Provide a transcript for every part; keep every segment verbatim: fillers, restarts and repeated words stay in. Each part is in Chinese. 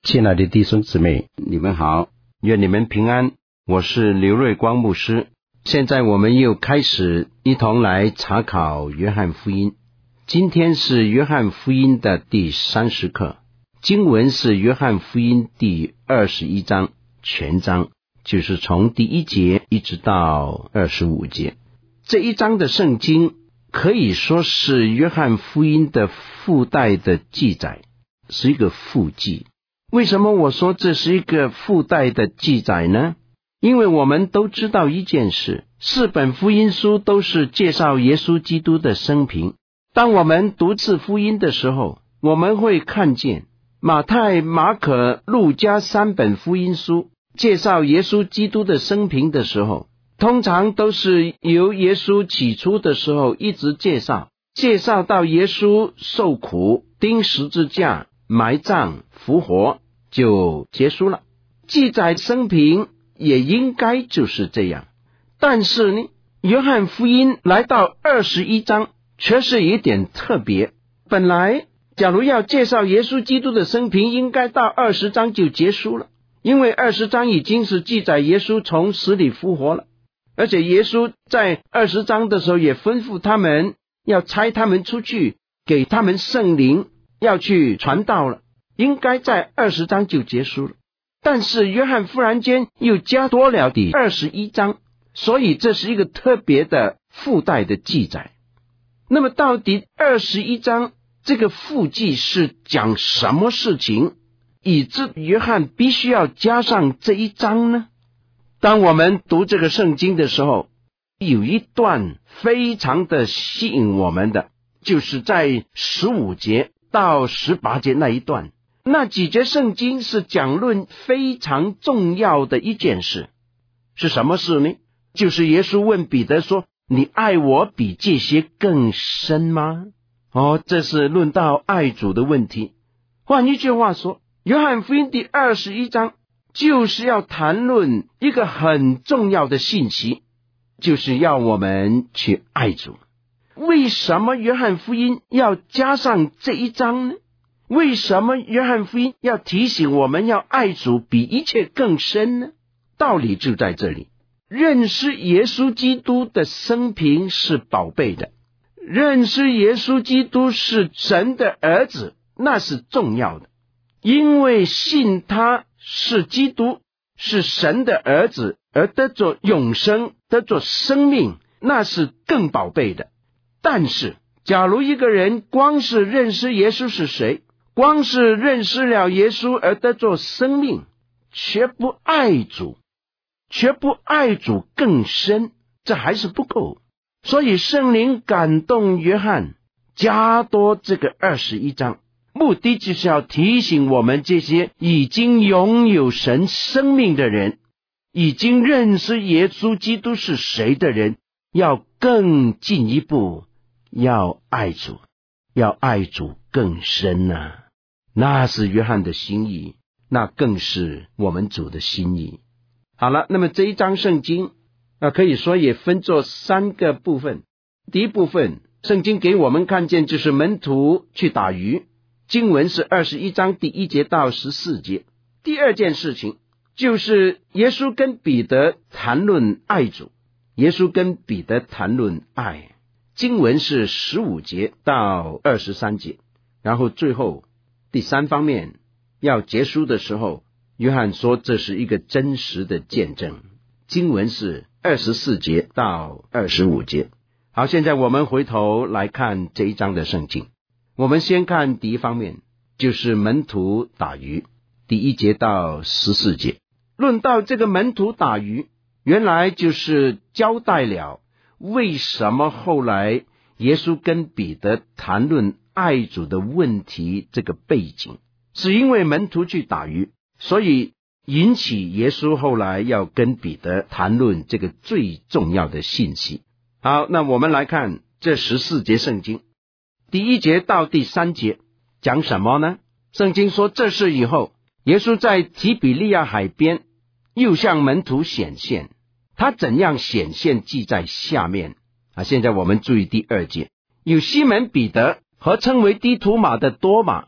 亲爱的弟兄姊妹， 你们好，愿你们平安。我是刘瑞光牧师。现在我们又开始一同来查考约翰福音。今天是约翰福音的第三十课，经文是约翰福音第二十一章全章，就是从第一节一直到二十五节。这一章的圣经可以说是约翰福音的附带的记载，是一个附记。为什么我说这是一个附带的记载呢？因为我们都知道一件事，四本福音书都是介绍耶稣基督的生平。当我们读次福音的时候，我们会看见马太、马可、路加三本福音书介绍耶稣基督的生平的时候，通常都是由耶稣起初的时候一直介绍，介绍到耶稣受苦、钉十字架、埋葬、复活就结束了。记载生平也应该就是这样。但是呢，约翰福音来到二十一章却是有点特别。本来假如要介绍耶稣基督的生平，应该到二十章就结束了，因为二十章已经是记载耶稣从死里复活了，而且耶稣在二十章的时候也吩咐他们要差他们出去，给他们圣灵，要去传道了，应该在二十章就结束了。但是约翰忽然间又加多了第二十一章，所以这是一个特别的附带的记载。那么到底二十一章这个附记是讲什么事情，以致约翰必须要加上这一章呢？当我们读这个圣经的时候，有一段非常的吸引我们的，就是在十五节到十八节那一段。那几节圣经是讲论非常重要的一件事。是什么事呢？就是耶稣问彼得说，你爱我比这些更深吗？哦，这是论到爱主的问题。换一句话说，约翰福音第二十一章就是要谈论一个很重要的信息，就是要我们去爱主。为什么约翰福音要加上这一章呢？为什么约翰福音要提醒我们要爱主比一切更深呢？道理就在这里。认识耶稣基督的生平是宝贝的，认识耶稣基督是神的儿子，那是重要的。因为信他是基督，是神的儿子，而得着永生，得着生命，那是更宝贝的。但是假如一个人光是认识耶稣是谁，光是认识了耶稣而得着生命，却不爱主，却不爱主更深，这还是不够。所以圣灵感动约翰加多这个二十一章，目的就是要提醒我们这些已经拥有神生命的人，已经认识耶稣基督是谁的人，要更进一步，要爱主，要爱主更深啊。那是约翰的心意，那更是我们主的心意。好了，那么这一章圣经啊，可以说也分作三个部分。第一部分，圣经给我们看见就是门徒去打鱼，经文是二十一章第一节到十四节。第二件事情就是耶稣跟彼得谈论爱主，耶稣跟彼得谈论爱，经文是十五节到二十三节。然后最后第三方面要结束的时候，约翰说这是一个真实的见证，经文是二十四节到二十五节。好，现在我们回头来看这一章的圣经。我们先看第一方面，就是门徒打鱼，第一节到十四节。论到这个门徒打鱼，原来就是交代了为什么后来耶稣跟彼得谈论爱主的问题，这个背景是因为门徒去打鱼，所以引起耶稣后来要跟彼得谈论这个最重要的信息。好，那我们来看这十四节圣经，第一节到第三节讲什么呢？圣经说，这事以后，耶稣在提比利亚海边又向门徒显现，他怎样显现记在下面啊。现在我们注意第二节，有西门彼得和称为低图马的多马，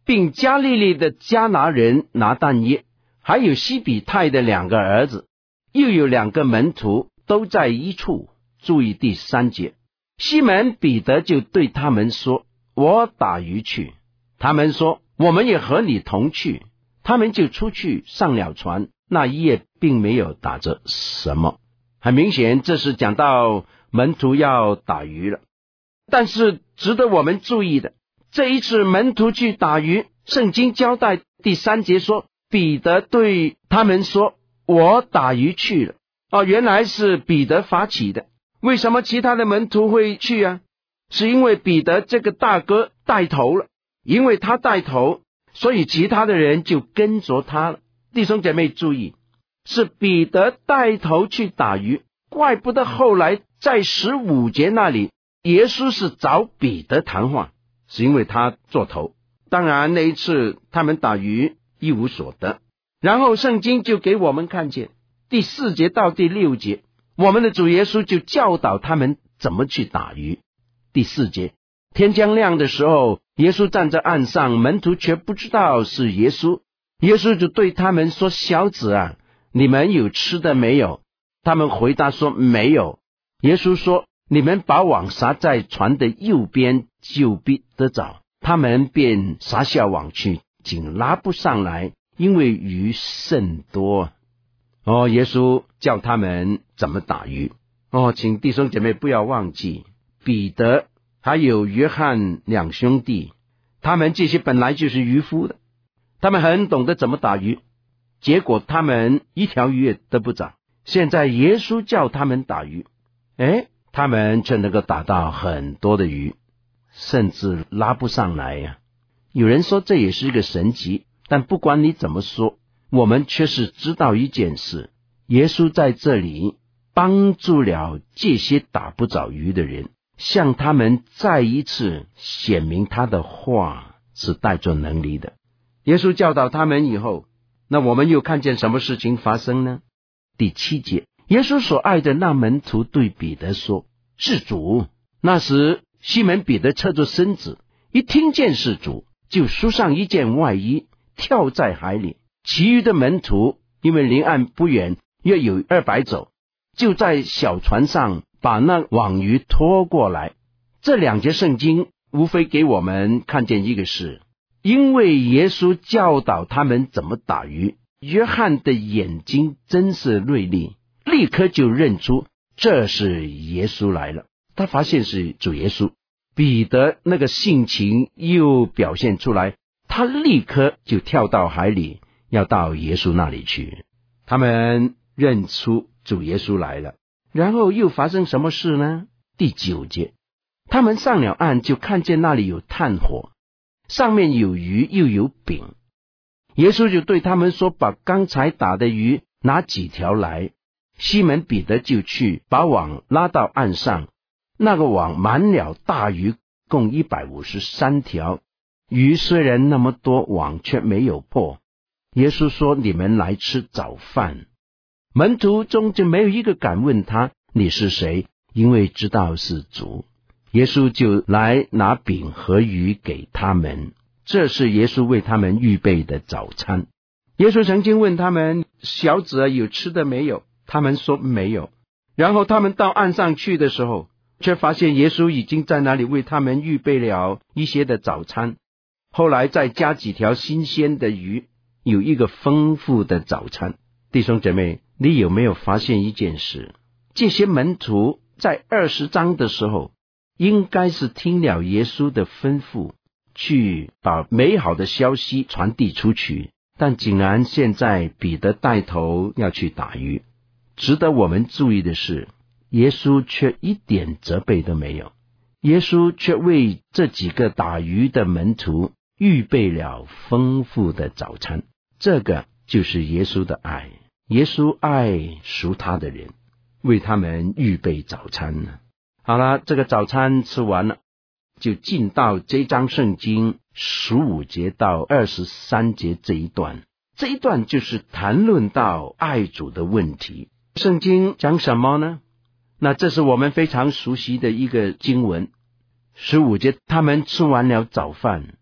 并加利利的迦拿人拿但业，还有西比泰的两个儿子，又有两个门徒都在一处。注意第三节，西门彼得就对他们说，我打鱼去。他们说，我们也和你同去。他们就出去上了船，那一夜并没有打着什么。很明显，这是讲到门徒要打鱼了。但是值得我们注意的，这一次门徒去打鱼，圣经交代第三节说，彼得对他们说，我打鱼去了。哦，原来是彼得发起的。为什么其他的门徒会去啊？是因为彼得这个大哥带头了，因为他带头，所以其他的人就跟着他了。弟兄姐妹注意，是彼得带头去打鱼，怪不得后来在十五节那里，耶稣是找彼得谈话，是因为他做头。当然那一次他们打鱼一无所得，然后圣经就给我们看见第四节到第六节，我们的主耶稣就教导他们怎么去打鱼。第四节，天将亮的时候，耶稣站在岸上，门徒却不知道是耶稣。耶稣就对他们说，小子啊，你们有吃的没有？他们回答说，没有。耶稣说，你们把网撒在船的右边，就必得着。他们便撒下网去，竟拉不上来，因为鱼甚多。哦，耶稣教他们怎么打鱼。哦，请弟兄姐妹不要忘记，彼得还有约翰两兄弟，他们这些本来就是渔夫的，他们很懂得怎么打鱼，结果他们一条鱼也得不着。现在耶稣叫他们打鱼，诶，他们却能够打到很多的鱼，甚至拉不上来呀、啊。有人说这也是一个神迹，但不管你怎么说，我们却是知道一件事，耶稣在这里帮助了这些打不着鱼的人，向他们再一次显明他的话是带着能力的。耶稣教导他们以后，那我们又看见什么事情发生呢？第七节，耶稣所爱的那门徒对彼得说，是主。那时西门彼得侧着身子，一听见是主，就梳上一件外衣，跳在海里。其余的门徒因为离岸不远，约有二百走，就在小船上把那网鱼拖过来。这两节圣经无非给我们看见一个事，因为耶稣教导他们怎么打鱼，约翰的眼睛真是锐利，立刻就认出这是耶稣来了，他发现是主耶稣。彼得那个性情又表现出来，他立刻就跳到海里，要到耶稣那里去。他们认出主耶稣来了，然后又发生什么事呢？第九节，他们上了岸，就看见那里有炭火，上面有鱼又有饼。耶稣就对他们说，把刚才打的鱼拿几条来。西门彼得就去把网拉到岸上，那个网满了大鱼，共一百五十三条。鱼虽然那么多，网却没有破。耶稣说，你们来吃早饭。门徒中就没有一个敢问他，你是谁？因为知道是主。耶稣就来拿饼和鱼给他们，这是耶稣为他们预备的早餐。耶稣曾经问他们，小子啊，有吃的没有？他们说没有。然后他们到岸上去的时候，却发现耶稣已经在那里为他们预备了一些的早餐。后来再加几条新鲜的鱼，有一个丰富的早餐。弟兄姐妹，你有没有发现一件事？这些门徒在二十章的时候，应该是听了耶稣的吩咐，去把美好的消息传递出去，但竟然现在彼得带头要去打鱼。值得我们注意的是，耶稣却一点责备都没有，耶稣却为这几个打鱼的门徒预备了丰富的早餐。这个就是耶稣的爱，耶稣爱属他的人，为他们预备早餐呢。好了，这个早餐吃完了，就进到这章圣经十五节到二十三节这一段。这一段就是谈论到爱主的问题。圣经讲什么呢？那这是我们非常熟悉的一个经文。十五节，他们吃完了早饭，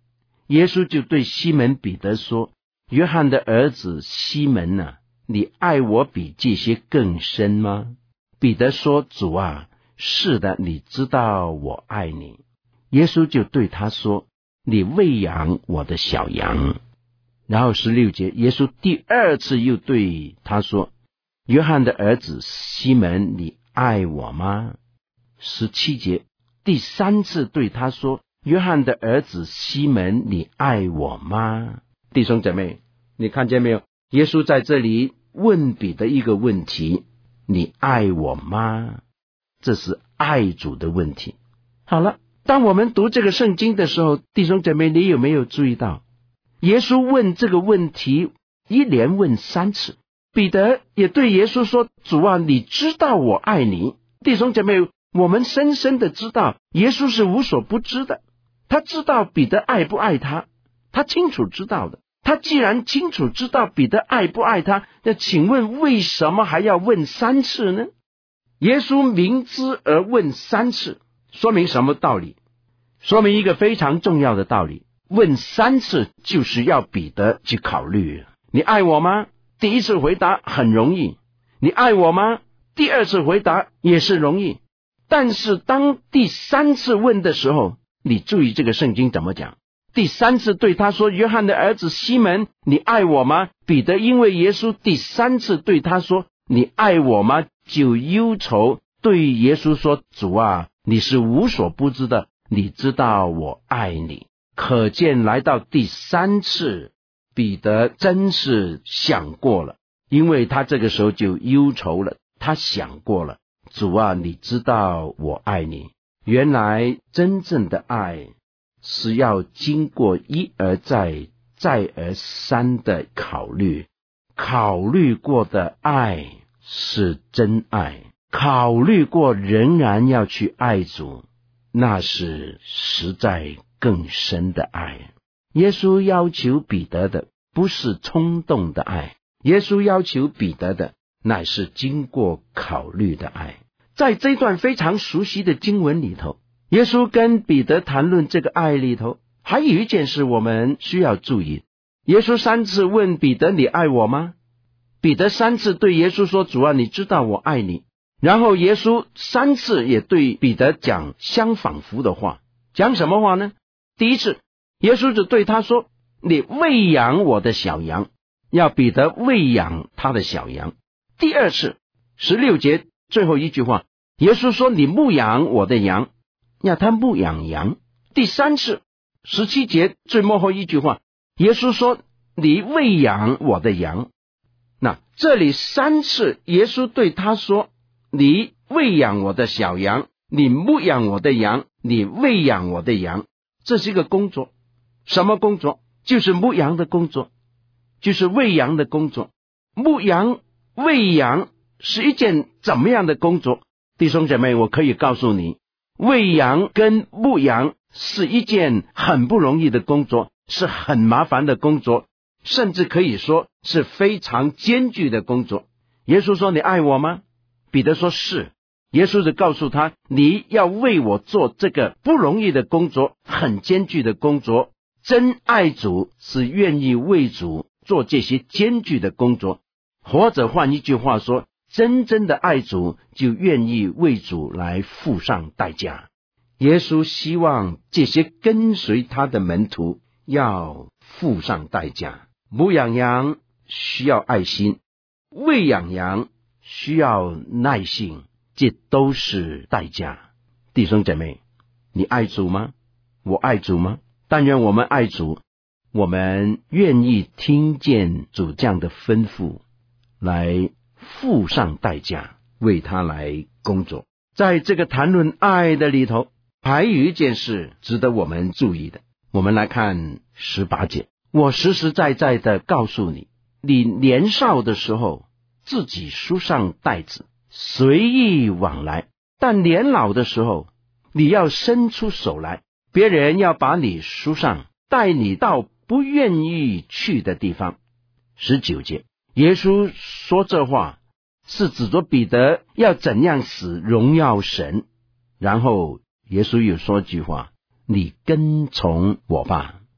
耶稣就对西门彼得说，约翰的儿子西门啊，你爱我比这些更深吗？彼得说，主啊，是的，你知道我爱你。耶稣就对他说，你喂养我的小羊。然后十六节，耶稣第二次又对他说，约翰的儿子西门，你爱我吗？十七节，第三次对他说，约翰的儿子西门，你爱我吗？弟兄姐妹，你看见没有？耶稣在这里问彼得一个问题，你爱我吗？这是爱主的问题。好了，当我们读这个圣经的时候，弟兄姐妹，你有没有注意到耶稣问这个问题一连问三次？彼得也对耶稣说，主啊，你知道我爱你。弟兄姐妹，我们深深的知道耶稣是无所不知的，他知道彼得爱不爱他，他清楚知道的。他既然清楚知道彼得爱不爱他，那请问为什么还要问三次呢？耶稣明知而问三次，说明什么道理？说明一个非常重要的道理，问三次就是要彼得去考虑，你爱我吗？第一次回答很容易，你爱我吗？第二次回答也是容易，但是当第三次问的时候，你注意这个圣经怎么讲。第三次对他说，约翰的儿子西门，你爱我吗？彼得因为耶稣第三次对他说，你爱我吗？就忧愁，对耶稣说，主啊，你是无所不知的，你知道我爱你。可见来到第三次，彼得真是想过了，因为他这个时候就忧愁了，他想过了，主啊，你知道我爱你。原来真正的爱是要经过一而再再而三的考虑，考虑过的爱是真爱，考虑过仍然要去爱主，那是实在更深的爱。耶稣要求彼得的不是冲动的爱，耶稣要求彼得的乃是经过考虑的爱。在这段非常熟悉的经文里头，耶稣跟彼得谈论这个爱里头，还有一件事我们需要注意。耶稣三次问彼得，你爱我吗？彼得三次对耶稣说，主啊，你知道我爱你。然后耶稣三次也对彼得讲相仿佛的话。讲什么话呢？第一次，耶稣就对他说，你喂养我的小羊，要彼得喂养他的小羊。第二次，十六节最后一句话，耶稣说，你牧养我的羊，要他牧养羊。第三次，十七节最末后一句话，耶稣说，你喂养我的羊。那这里三次耶稣对他说，你喂养我的小羊，你牧养我的羊，你喂养我的羊。这是一个工作。什么工作？就是牧羊的工作，就是喂羊的工作。牧羊喂羊是一件怎么样的工作？弟兄姐妹，我可以告诉你，喂羊跟牧羊是一件很不容易的工作，是很麻烦的工作，甚至可以说是非常艰巨的工作。耶稣说，你爱我吗？彼得说是。耶稣就告诉他，你要为我做这个不容易的工作，很艰巨的工作。真爱主是愿意为主做这些艰巨的工作，或者换一句话说，真正的爱主就愿意为主来付上代价。耶稣希望这些跟随他的门徒要付上代价。牧养羊需要爱心，喂养羊需要耐性，这都是代价。弟兄姐妹，你爱主吗？我爱主吗？但愿我们爱主，我们愿意听见主这样的吩咐，来付上代价，为他来工作。在这个谈论爱的里头，还有一件事值得我们注意的。我们来看十八节，我实实在在的告诉你，你年少的时候自己束上带子，随意往来，但年老的时候你要伸出手来，别人要把你束上，带你到不愿意去的地方。十九节，耶稣说这话是指着彼得要怎样使荣耀神。然后耶稣又说句话，你跟从我吧。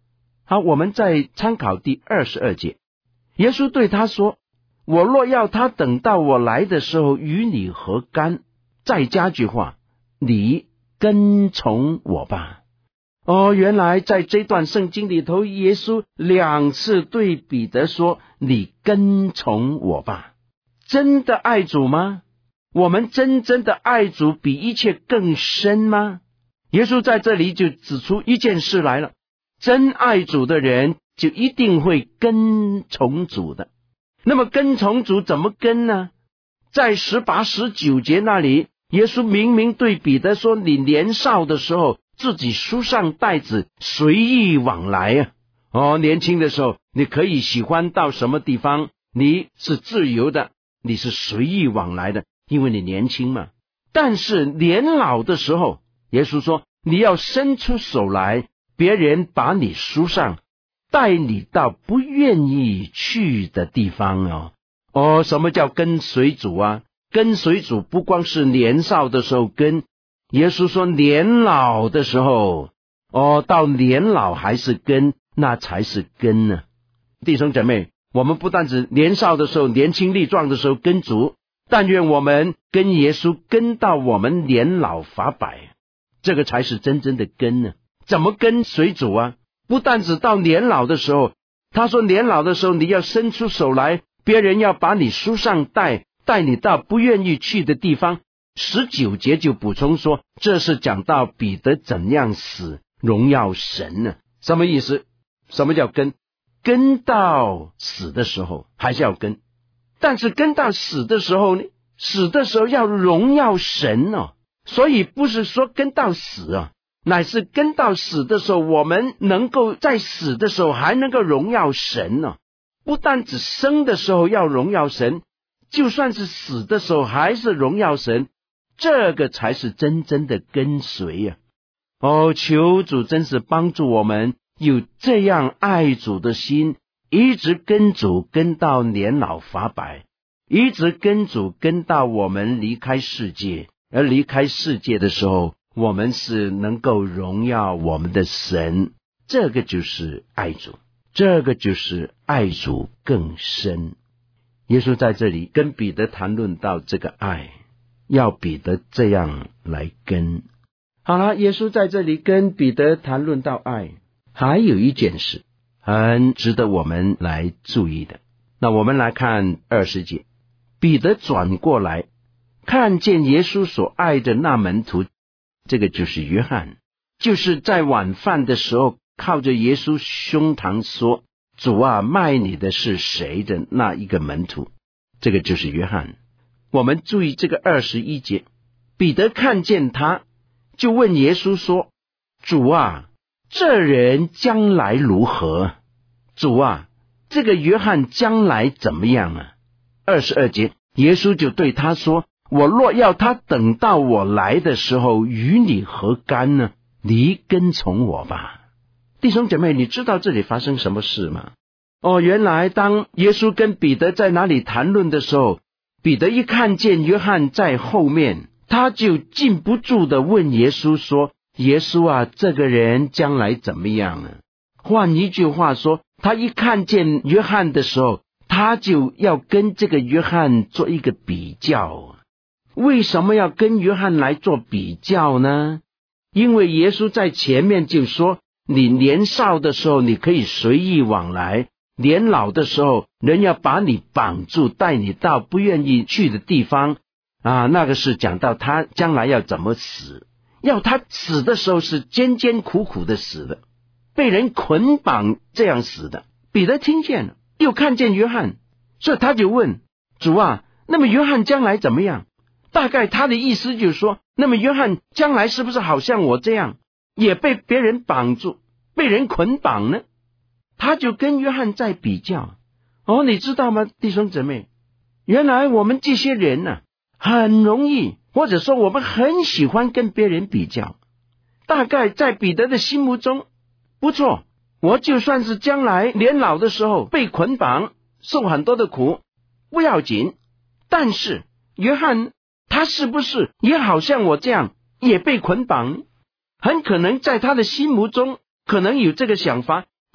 好，我们再参考第二十二节，耶稣对他说，我若要他等到我来的时候与你何干？再加句话，你跟从我吧。哦，原来在这段圣经里头，耶稣两次对彼得说，你跟从我吧。真的爱主吗？我们真正的爱主比一切更深吗？耶稣在这里就指出一件事来了，真爱主的人就一定会跟从主的。那么跟从主怎么跟呢？在十八、十九节那里，耶稣明明对彼得说，你年少的时候自己束上带子，随意往来啊。哦，年轻的时候你可以喜欢到什么地方，你是自由的，你是随意往来的，因为你年轻嘛。但是年老的时候，耶稣说你要伸出手来，别人把你束上，带你到不愿意去的地方哦。哦，什么叫跟随主啊？跟随主不光是年少的时候跟，耶稣说年老的时候，哦，到年老还是跟，那才是跟呢。弟兄姐妹，我们不但只年少的时候，年轻力壮的时候跟主，但愿我们跟耶稣跟到我们年老发白，这个才是真正的跟呢。怎么跟随主啊？不但只到年老的时候，他说年老的时候你要伸出手来，别人要把你束上带，带你到不愿意去的地方。十九节就补充说，这是讲到彼得怎样死荣耀神呢？什么意思？什么叫跟？跟到死的时候还是要跟，但是跟到死的时候呢，死的时候要荣耀神哦。所以不是说跟到死啊，乃是跟到死的时候，我们能够在死的时候还能够荣耀神哦。不但只生的时候要荣耀神，就算是死的时候还是荣耀神，这个才是真正的跟随啊。哦，求主真是帮助我们有这样爱主的心，一直跟主跟到年老发白，一直跟主跟到我们离开世界，而离开世界的时候，我们是能够荣耀我们的神。这个就是爱主，这个就是爱主更深。耶稣在这里跟彼得谈论到这个爱，要彼得这样来跟。好了，耶稣在这里跟彼得谈论到爱，还有一件事很值得我们来注意的。那我们来看二十节，彼得转过来看见耶稣所爱的那门徒，这个就是约翰，就是在晚饭的时候靠着耶稣胸膛说，主啊，卖你的是谁的那一个门徒，这个就是约翰。我们注意这个二十一节，彼得看见他，就问耶稣说，主啊，这人将来如何？主啊，这个约翰将来怎么样啊？二十二节，耶稣就对他说，我若要他等到我来的时候与你何干呢？你跟从我吧。弟兄姐妹，你知道这里发生什么事吗？哦，原来当耶稣跟彼得在哪里谈论的时候，彼得一看见约翰在后面，他就禁不住的问耶稣说，耶稣啊，这个人将来怎么样啊？换一句话说，他一看见约翰的时候，他就要跟这个约翰做一个比较。为什么要跟约翰来做比较呢？因为耶稣在前面就说，你年少的时候你可以随意往来，年老的时候人要把你绑住，带你到不愿意去的地方啊，那个是讲到他将来要怎么死，要他死的时候是艰艰苦苦的死的，被人捆绑这样死的。彼得听见了，又看见约翰，所以他就问，主啊，那么约翰将来怎么样？大概他的意思就是说，那么约翰将来是不是好像我这样也被别人绑住，被人捆绑呢？他就跟约翰在比较。哦，你知道吗，弟兄姊妹，原来我们这些人呢、啊，很容易，或者说我们很喜欢跟别人比较。大概在彼得的心目中，不错，我就算是将来年老的时候被捆绑，受很多的苦，不要紧。但是约翰他是不是也好像我这样也被捆绑？很可能在他的心目中可能有这个想法，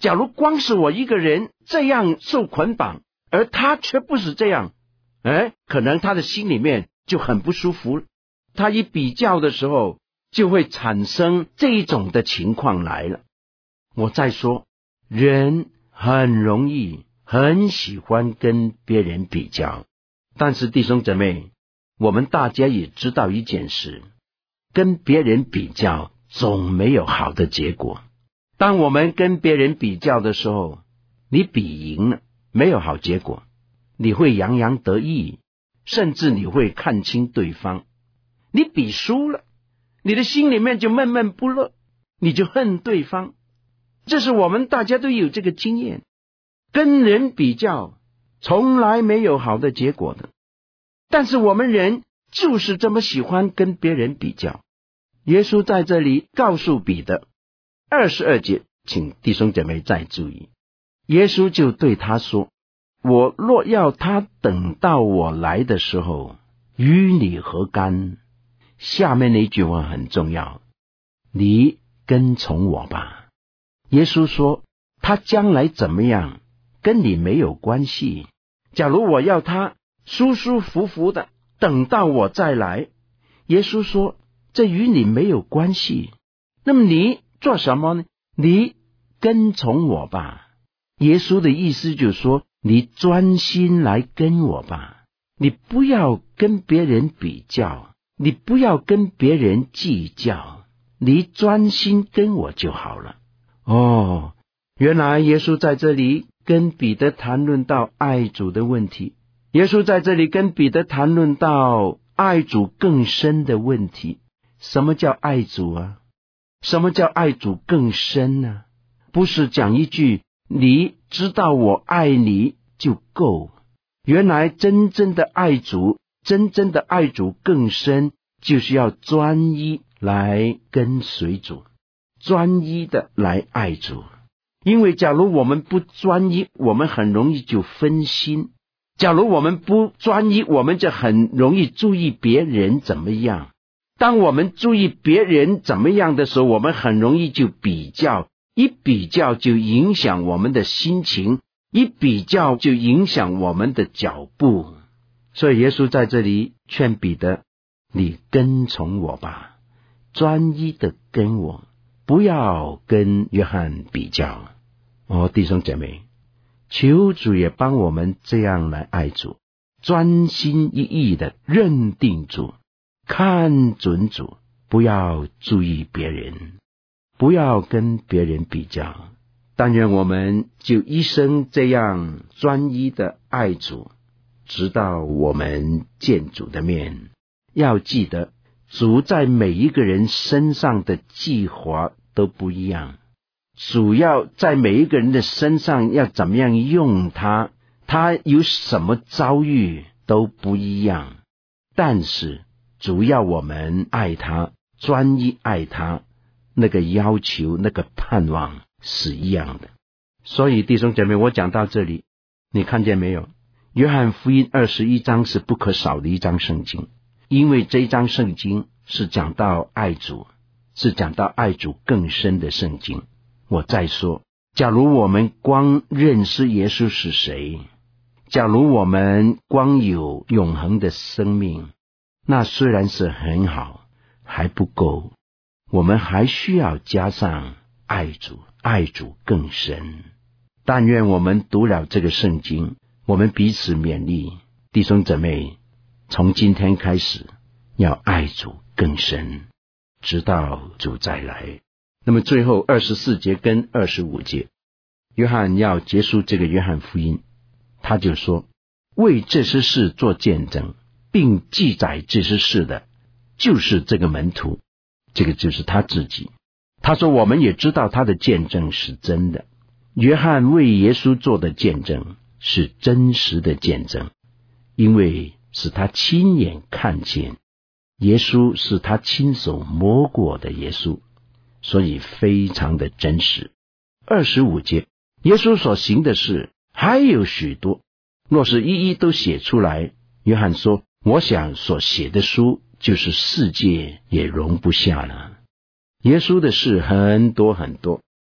假如光是我一个人这样受捆绑，而他却不是这样，哎，可能他的心里面就很不舒服。他一比较的时候，就会产生这一种的情况来了。我再说，人很容易很喜欢跟别人比较，但是弟兄姊妹，我们大家也知道一件事，跟别人比较总没有好的结果。当我们跟别人比较的时候，你比赢了，没有好结果，你会洋洋得意，甚至你会看清对方。你比输了，你的心里面就闷闷不乐，你就恨对方。这是我们大家都有这个经验，跟人比较从来没有好的结果的，但是我们人就是这么喜欢跟别人比较。耶稣在这里告诉彼得，二十二节，请弟兄姐妹再注意，耶稣就对他说，我若要他等到我来的时候，与你何干？下面那句话很重要，你跟从我吧。耶稣说，他将来怎么样跟你没有关系，假如我要他舒舒服服的等到我再来，耶稣说这与你没有关系，那么你做什么呢？你跟从我吧。耶稣的意思就是说，你专心来跟我吧，你不要跟别人比较，你不要跟别人计较，你专心跟我就好了。哦，原来耶稣在这里跟彼得谈论到爱主的问题，耶稣在这里跟彼得谈论到爱主更深的问题。什么叫爱主啊？什么叫爱主更深呢？不是讲一句你知道我爱你就够，原来真正的爱主，真正的爱主更深，就是要专一来跟随主，专一的来爱主。因为假如我们不专一，我们很容易就分心，假如我们不专一，我们就很容易注意别人怎么样。当我们注意别人怎么样的时候，我们很容易就比较，一比较就影响我们的心情，一比较就影响我们的脚步。所以耶稣在这里劝彼得，你跟从我吧，专一的跟我，不要跟约翰比较。哦，弟兄姐妹，求主也帮我们这样来爱主，专心一意的认定主，看准主，不要注意别人，不要跟别人比较。但愿我们就一生这样专一的爱主，直到我们见主的面。要记得，主在每一个人身上的计划都不一样，主要在每一个人的身上要怎么样用他，他有什么遭遇都不一样，但是主要我们爱他，专一爱他，那个要求，那个盼望是一样的。所以弟兄姐妹，我讲到这里，你看见没有？约翰福音二十一章是不可少的一章圣经，因为这一章圣经是讲到爱主，是讲到爱主更深的圣经。我再说，假如我们光认识耶稣是谁，假如我们光有永恒的生命，那虽然是很好，还不够，我们还需要加上爱主，爱主更深。但愿我们读了这个圣经，我们彼此勉励，弟兄姊妹，从今天开始要爱主更深，直到主再来。那么最后二十四节跟二十五节，约翰要结束这个约翰福音，他就说，为这些事做见证并记载这些事的，就是这个门徒，这个就是他自己。他说我们也知道他的见证是真的。约翰为耶稣做的见证是真实的见证，因为是他亲眼看见，耶稣是他亲手摸过的耶稣，所以非常的真实。二十五节，耶稣所行的事还有许多，若是一一都写出来，约翰说，我想所写的书就是世界也容不下了。耶稣的事很多很多，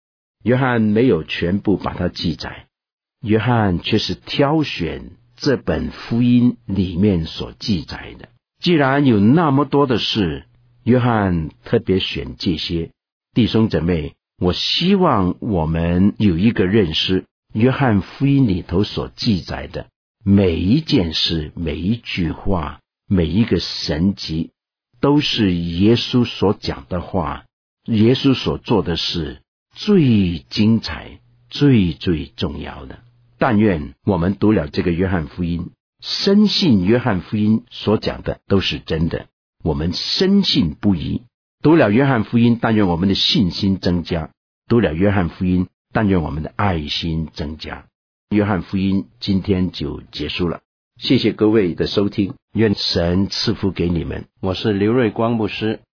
约翰没有全部把它记载，约翰却是挑选这本福音里面所记载的。既然有那么多的事，约翰特别选这些。弟兄姊妹，我希望我们有一个认识，约翰福音里头所记载的每一件事、每一句话、每一个神迹，都是耶稣所讲的话，耶稣所做的事最精彩、最最重要的。但愿我们读了这个约翰福音，深信约翰福音所讲的都是真的，我们深信不疑。读了约翰福音，但愿我们的信心增加；读了约翰福音，但愿我们的爱心增加。约翰福音今天就结束了，谢谢各位的收听，愿神赐福给你们。我是刘瑞光牧师。